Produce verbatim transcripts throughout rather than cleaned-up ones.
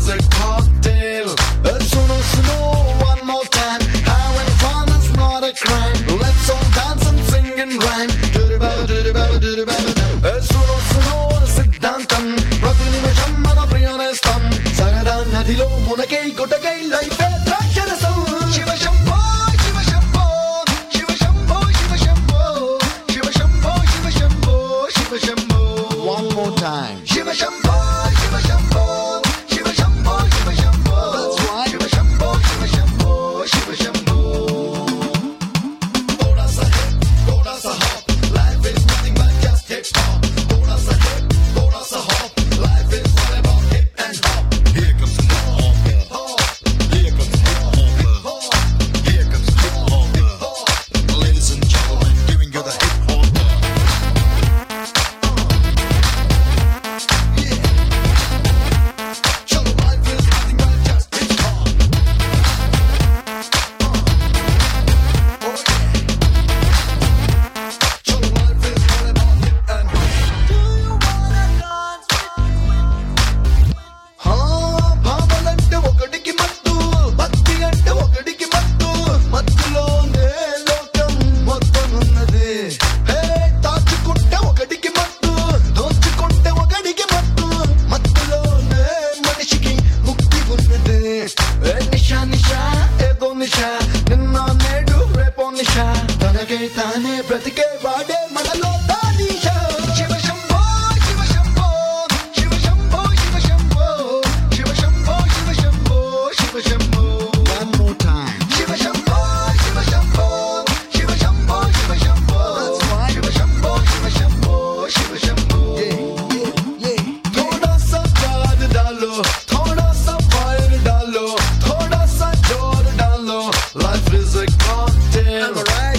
is a cocktail. Uh, Suno, suno, one more time. Having fun is not a crime. Let's all dance and sing and rhyme. Do-do-ba-ba, do-do-ba-ba, do-do-ba-ba. Uh, Suno, suno, సిద్ధాంతం ప్రతి నిమిషం మన ప్రియనేస్తం సరదా నదిలో మునకై గుటకై life ద్రాక్షరసం. Shiva Shambho Shiva Shambho Shiva Shambho Shiva Shambho Shiva Shambho Shiva Shambho Shiva Shambho. One more time. Shiva Shambho Shiva Shambho Shiva Shambho Shiva Shambho. That's right. Shiva Shambho Shiva Shambho Shiva Shambho. Thoda sa hip, thoda sa hop. Life is nothing but just hip hop. Thoda sa hip, thoda sa hop. Life is all about hip and hop. Here comes hip hop. Here comes hip hop. Here comes hip hop. Ladies and gentlemen, giving you the hip hop. తానే బ్రతికే వాడే మనలో దానీష. Shiva Shambho Shiva Shambho Shiva Shambho Shiva Shambho Shiva Shambho Shiva Shambho Shiva Shambho. One more time. Shiva Shambho Shiva Shambho Shiva Shambho Shiva Shambho Shiva Shambho Shiva Shambho Shiva Shambho. थोड़ा सा प्यार डालो, थोड़ा सा फायर डालो, थोड़ा सा जोर डालो. Life is a cocktail. Alright.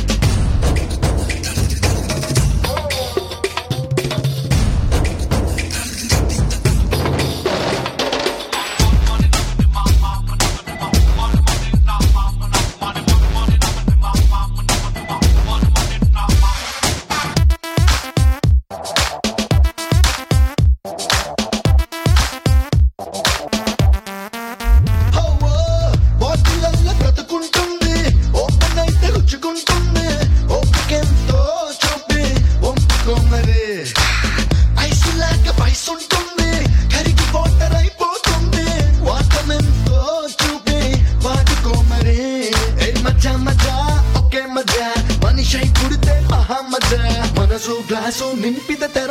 మనసు గ్లాసు నింపిద